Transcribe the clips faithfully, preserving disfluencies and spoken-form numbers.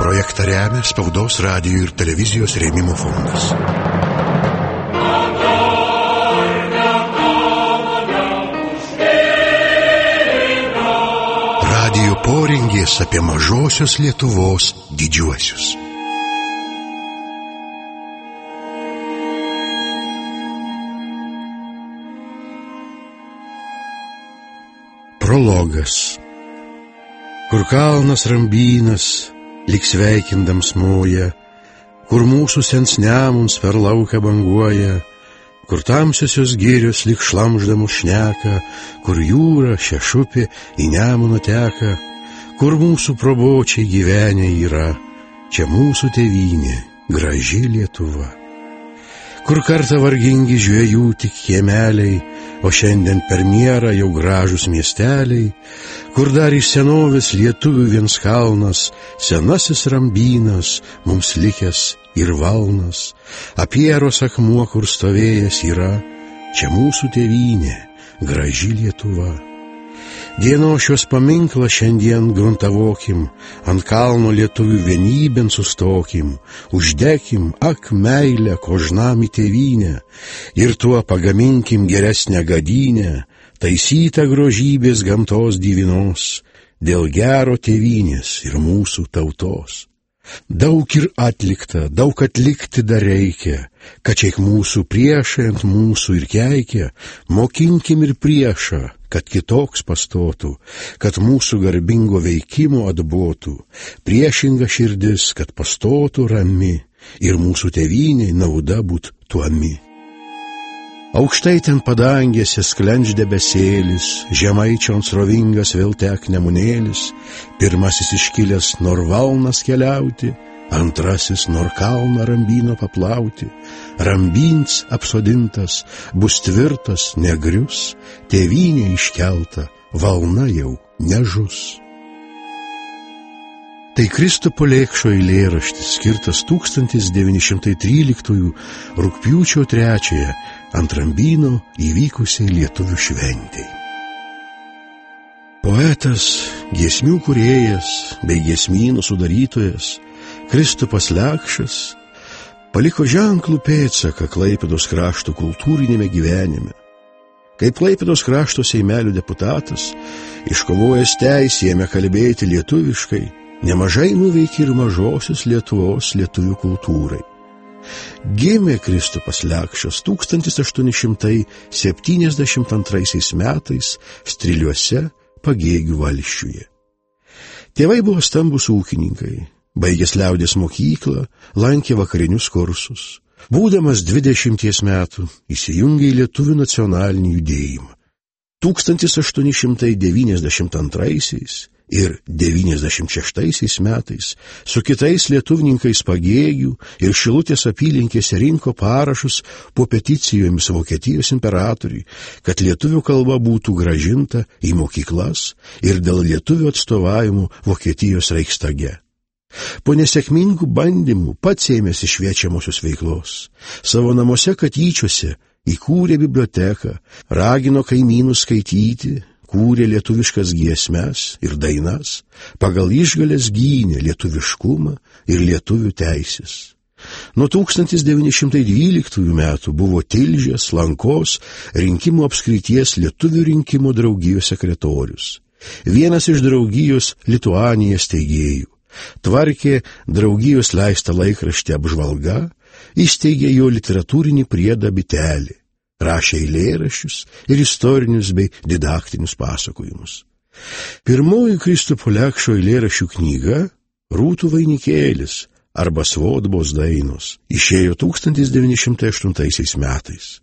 Projektą remia Spaudos, radijo ir televizijos rėmimo fondas. Radijo porengės apie mažosios Lietuvos didžiuosius. Prologas. Kur kalnas Rambynas lyg sveikindams moja, kur mūsų sens Nemuns per lauką banguoja, kur tamsiosios girios lyg šlamždamos šneka, kur jūra šešupė į Nemuną teka, kur mūsų probočiai gyvenę yra, čia mūsų tėvynė, graži Lietuva. Kur kartą vargingi žvejų tik kiemeliai, o šiandien per Mierą jau gražus miesteliai, kur dar iš senovės lietuvių viens kalnas, senasis Rambynas, mums likęs ir valnas, Apieros akmuo, kur stovėjęs yra, čia mūsų tėvynė, graži Lietuva. Dienošios paminklą šiandien gruntavokim, ant kalno lietuvių vienybėn sustokim, uždekim, ak meilę, kožnam į tėvynę, ir tuo pagaminkim geresnę gadynę, taisytą grožybės gamtos divinos, dėl gero tėvynės ir mūsų tautos. Daug ir atlikta, daug atlikti dar reikia, kad čia mūsų priešai ant mūsų ir keikia, mokinkim ir priešą, kad kitoks pastotų, kad mūsų garbingo veikimo atbotų, priešinga širdis, kad pastotų rami ir mūsų tėvyniai nauda būt tuomi. Aukštai ten padangėse sklendž debesėlis, žemaičion srovingas vėl tek Nemunėlis, pirmasis iškilęs nor valnas keliauti, antrasis nor kalną Rambyno paplauti. Rambins apsodintas, bus tvirtas, negrius, tėvynė iškelta, valna jau nežus. Tai Kristupo Lėkšo eilėraštis, skirtas tūkstantis devyni šimtai tryliktųjų rugpjūčio trečiąją ant Rambyno įvykusiai lietuvių šventei. Poetas, giesmių kūrėjas bei giesmynų sudarytojas Kristupas Lekšas paliko ženklų pėdsaką Klaipėdos krašto kultūrinėme gyvenime. Kaip Klaipėdos krašto seimelio deputatas, iškovojęs teisę ėmė kalbėti lietuviškai, nemažai nuveikė ir mažosios Lietuvos lietuvių kultūrai. Gimė Kristupas Lekšas tūkstantis aštuoni šimtai septyniasdešimt antraisiais metais Striliuose, Pagėgių valsčiuje. Tėvai buvo stambus ūkininkai, baigęs liaudės mokyklą, lankė vakarinius kursus. Būdamas dvidešimties metų įsijungė į lietuvių nacionalinį judėjimą. tūkstantis aštuoni šimtai devyniasdešimt antraisiais ir devyniasdešimt šeštaisiais metais su kitais lietuvininkais Pagėgių ir Šilutės apylinkėse rinko parašus po peticijomis Vokietijos imperatoriui, kad lietuvių kalba būtų gražinta į mokyklas ir dėl lietuvių atstovavimų Vokietijos Reichstage. Po nesėkmingų bandymų pats ėmėsi šviečiamosios veiklos. Savo namuose Katyčiuose įkūrė biblioteką, ragino kaimynus skaityti, kūrė lietuviškas giesmes ir dainas, pagal išgalės gynė lietuviškumą ir lietuvių teisės. Nuo tūkstantis devyni šimtai dvyliktųjų metų buvo Tilžės, Lankos rinkimų apskrities lietuvių rinkimų draugijos sekretorius. Vienas iš draugijos Lituanijos steigėjų. Tvarkė draugijos leistą laikraštį Apžvalga, įsteigė jo literatūrinį priedą Bitelį. Rašė eilėraščius ir istorinius bei didaktinius pasakojimus. Pirmoji Kristupo Lekšo eilėraščių knyga Rūtų vainikėlis arba Svodbos dainos išėjo tūkstantis devyni šimtai aštuntaisiais metais.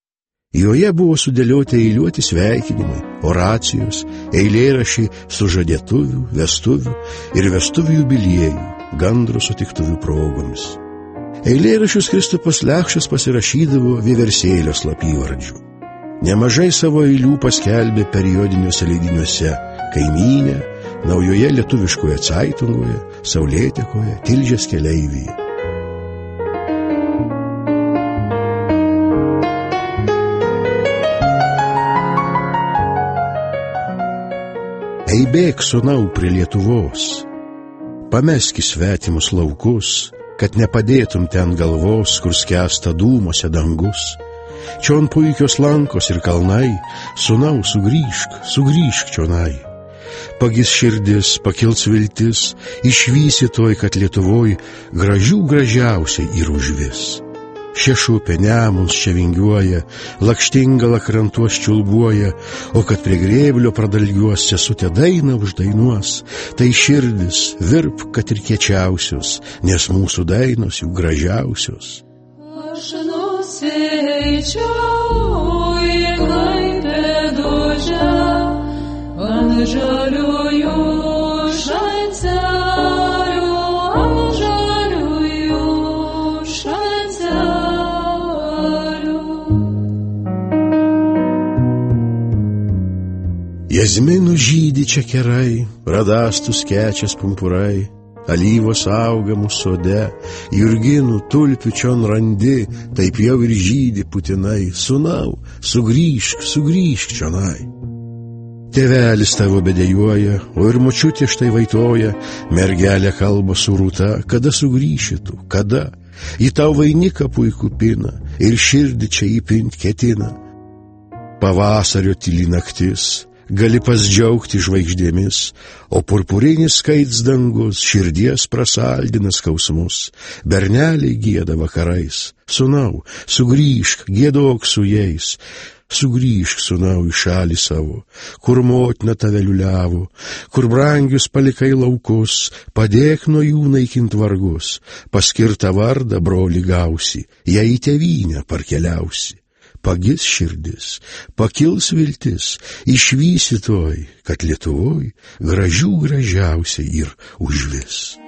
Joje buvo sudėlioti eiliuoti sveikinimai, oracijos, eilėraščiai sužadėtuvių, vestuvių ir vestuvių jubiliejų, gandro sutiktuvių progomis. Eilėraščius Kristupas Lekšas pasirašydavo vieversėlio slapyvardžiu. Nemažai savo eilių paskelbė periodiniuose leidiniuose Kaimynė, Naujoje lietuviškoje Caitungoje, Saulėtekoje, Tilžės keleivyje. Eibėk, sūnau, prie Lietuvos, pameski svetimus laukus, kad nepadėtum ten galvos, kur skęsta dūmose dangus. Čion puikios lankos ir kalnai, sūnau, sugrįžk, sugrįžk čionai. Pagis širdis, pakils viltis, išvysi toj, kad Lietuvoj gražių gražiausiai ir užvis. Šešupė Nemuns čia vingiuoja, lakštingala krantuos čiulbuoja, o kad prie grėblio pradalgiuos sesutė dainą uždainuos, tai širdis virp, kad ir kiečiausios, nes mūsų dainos jų gražiausios. Aš nusieičiau į Klaipėdožę, ant žaliųjų šancelių, ant žaliųjų šancelių. Jazminų žydi čia kerai, radastus kečias pumpurai, alyvos auga mūsų sode, jurginų tulpių čion randi, taip jau ir žydi putinai. Sūnau, sugrįžk, sugrįžk čionai. Tėvelis tavo bedėjuoja, o ir močiutė štai vaitoja, mergelė kalba su rūta, kada sugrįšytų, kada? Į tau vainiką puikų pina ir širdį čia įpint ketina. Pavasario tyli naktis, gali pasidžiaugti žvaigždėmis, o purpurinis skaits dangus širdies prasaldina skausmus. Berneliai gieda vakarais. Sūnau, sugrįžk, giedok su jais. Sugrįžk, sūnau, į šalį savo, kur motina tave liuliavo, kur brangius palikai laukus, padėk nuo jų naikint vargus, paskirtą vardą broli gausi, ją į tėvynę parkeliausi. Pagis širdis, pakils viltis, išvysi toj, kad Lietuvoj gražių gražiausiai ir užvis.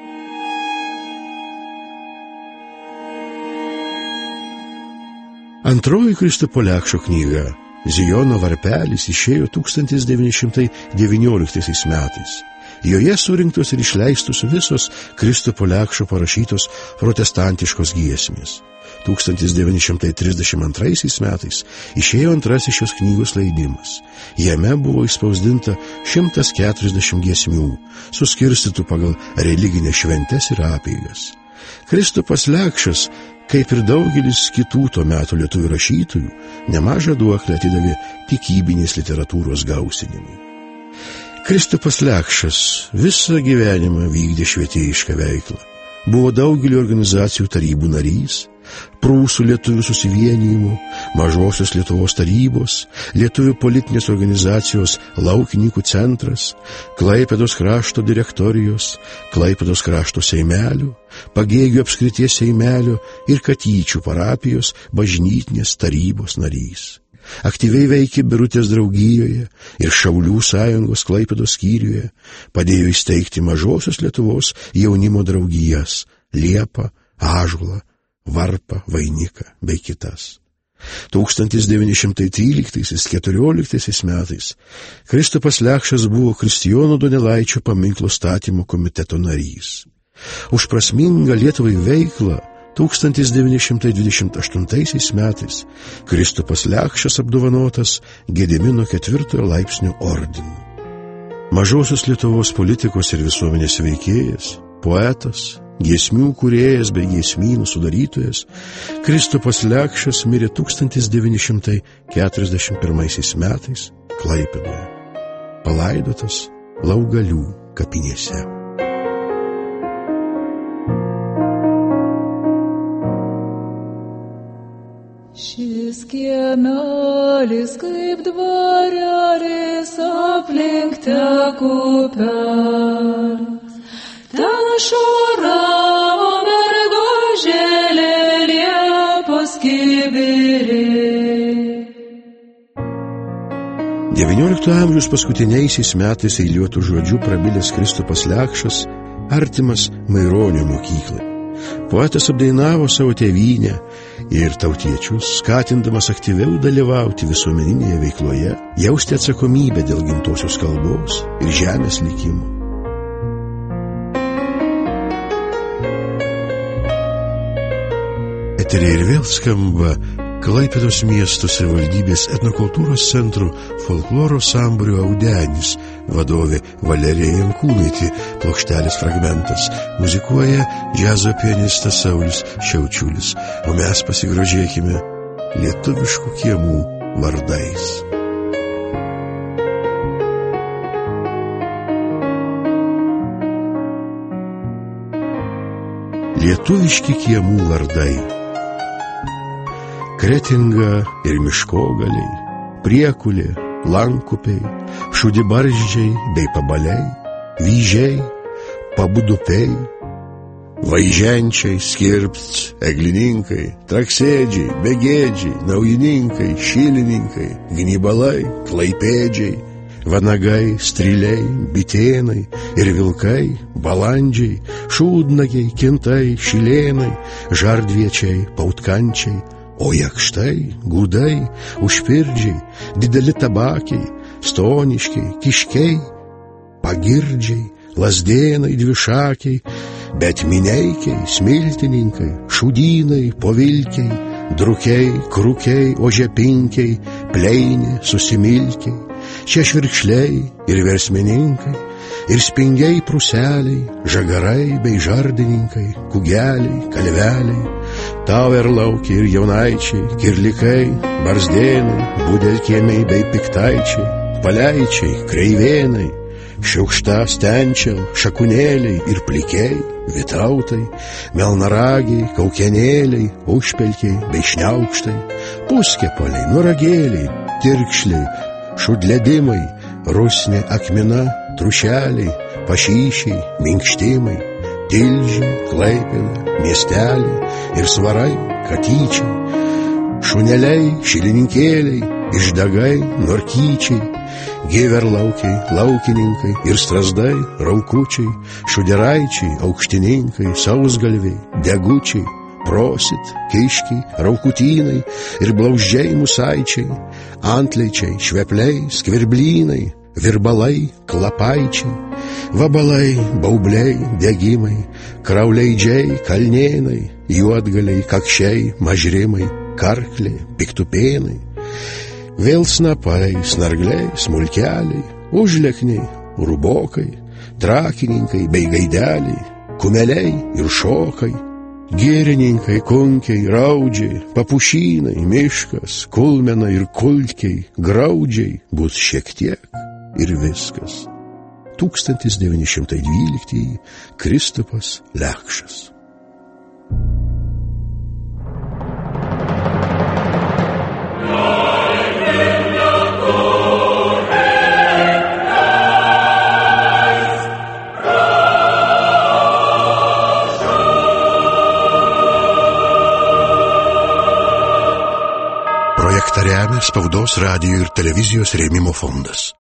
Antroji Kristupo Lekšo knyga Zijono varpelis išėjo tūkstantis devyni šimtai devynioliktaisiais metais. Joje surinktos ir išleistos visos Kristupo Lekšo parašytos protestantiškos giesmės. tūkstantis devyni šimtai trisdešimt antraisiais metais išėjo antrasis šios knygos leidimas. Jame buvo išspausdinta šimtas keturiasdešimt giesmių, suskirstytų pagal religinės šventes ir apeigas. Kristupas Lekšas, kaip ir daugelis kitų to meto lietuvių rašytojų, nemažą duoklę atidavė tikybinės literatūros gausinimui. Kristupas Lekšas visą gyvenimą vykdė švietėjišką veiklą. Buvo daugelio organizacijų tarybų narys, Prūsų lietuvių susivienijimų, Mažosios Lietuvos tarybos, lietuvių politinės organizacijos Laukininkų centras, Klaipėdos krašto direktorijos, Klaipėdos krašto seimelių, Pagėgių apskrities seimelių ir Katyčių parapijos bažnytinės tarybos narys. Aktyviai veikė Birutės draugijoje ir Šaulių sąjungos Klaipėdos skyriuje, padėjo įsteigti Mažosios Lietuvos jaunimo draugijas Liepą, Ąžuolą, Varpą, Vainiką bei kitas. tūkstantis devyni šimtai tryliktaisiais keturioliktaisiais metais Kristupas Lekšas buvo Kristijono Donelaičio paminklo statymo komiteto narys. Už prasmingą Lietuvai veiklą tūkstantis devyni šimtai dvidešimt aštuntaisiais metais Kristupas Lekšas apdovanotas Gedimino ketvirtojo laipsnio ordinu. Mažosios Lietuvos politikos ir visuomenės veikėjas, poetas, giesmių kūrėjas bei giesmynų sudarytojas, Kristupas Lekšas mirė tūkstantis devyni šimtai keturiasdešimt pirmaisiais metais Klaipėdoje, palaidotas Laugalių kapinėse. Šis kiemelis kaip dvarelis aplink tekupelis, ten šuravo mergužėlė Liepos kibirė. devynioliktojo amžiaus paskutiniaisiais metais eiliuotų žodžių prabilęs Kristupas Lekšas artimas Maironio mokyklai. Poetas apdainavo savo tėvynę ir tautiečius, skatindamas aktyviau dalyvauti visuomeninėje veikloje, jausti atsakomybę dėl gimtosios kalbos ir žemės likimo. Eteryje ir vėl skamba Klaipėdos miesto savivaldybės etnokultūros centrų folkloro sambūrio Audenis vadovė Valerija Jankūnaitė, plokštelės fragmentas, muzikuoja džiazo pianistas Saulius Šiaučiulis, o mes pasigrožėkime lietuviškų kiemų vardais. Lietuviški kiemų vardai. Kretinga ir miškogaliai, Priekulė, Lankupiai, Šudibarzdžiai bei Pabaliai, Vyžiai, Pabudupiai, Vaiženčiai, Skirpts, Eglininkai, Traksėdžiai, Begėdžiai, Naujininkai, Šilininkai, Gnybalai, Klaipėdžiai, Vanagai, Striliai, Bitėnai ir Vilkai, Balandžiai, Šūdnagiai, Kintai, Šilėnai, Žardviečiai, Pautkančiai, o Jakštai, Gudai, Užpirdžiai, Dideli Tabakiai, Stoniškiai, Kiškiai, Pagirdžiai, Lazdėnai, Dvišakiai, bet Mineikiai, Smiltininkai, Šūdynai, Povilkiai, Drukiai, Krukiai, Ožepinkiai, Pleinė, Susimilkiai, čia švirkšliai ir versmininkai, ir spingiai prūseliai, žagarai bei žardininkai, kugeliai, kalveliai, tauerlaukiai ir jaunaičiai, kirlikai, barzdėnai, budelkiemiai bei piktaičiai, paleičiai, kreivėnai, šiaukšta stenčiau, šakunėliai ir plikiai, vitautai, melnaragiai, kaukenėliai, užpelkiai bei šniaukštai, puskepoliai, nuragėliai, tirkšliai, šudledimai, rusnė akmina, trušeliai, pašyšiai, minkštimai, Tilžiai, Klaipėda, miesteliai ir svarai, katyčiai, šuneliai, šilininkėliai, išdagai, norkyčiai, gėverlaukiai, laukininkai ir strazdai, raukučiai, šuderaičiai, aukštininkai, sausgalviai, degučiai, prosit, kiškiai, raukutynai ir blauzdžiai musaičiai, antleičiai, švepliai, skvirblynai, virbalai, klapaičiai, vabalai, baubliai, degimai, krauleidžiai, kalnėnai, juodgaliai, kakšiai, mažrimai, karkliai, piktupėnai, vėl snapai, snargliai, smulkeliai, užlekniai, rubokai, trakininkai bei gaideliai, kumeliai ir šokai, gėrininkai, kunkiai, raudžiai, papušynai, miškas, kulmenai ir kulkiai, graudžiai, bus šiek tiek ir viskas. tūkstantis devyni šimtai dvyliktieji Kristupas Lekšas. Projektą remia Spaudos, radijo ir televizijos rėmimo fondas.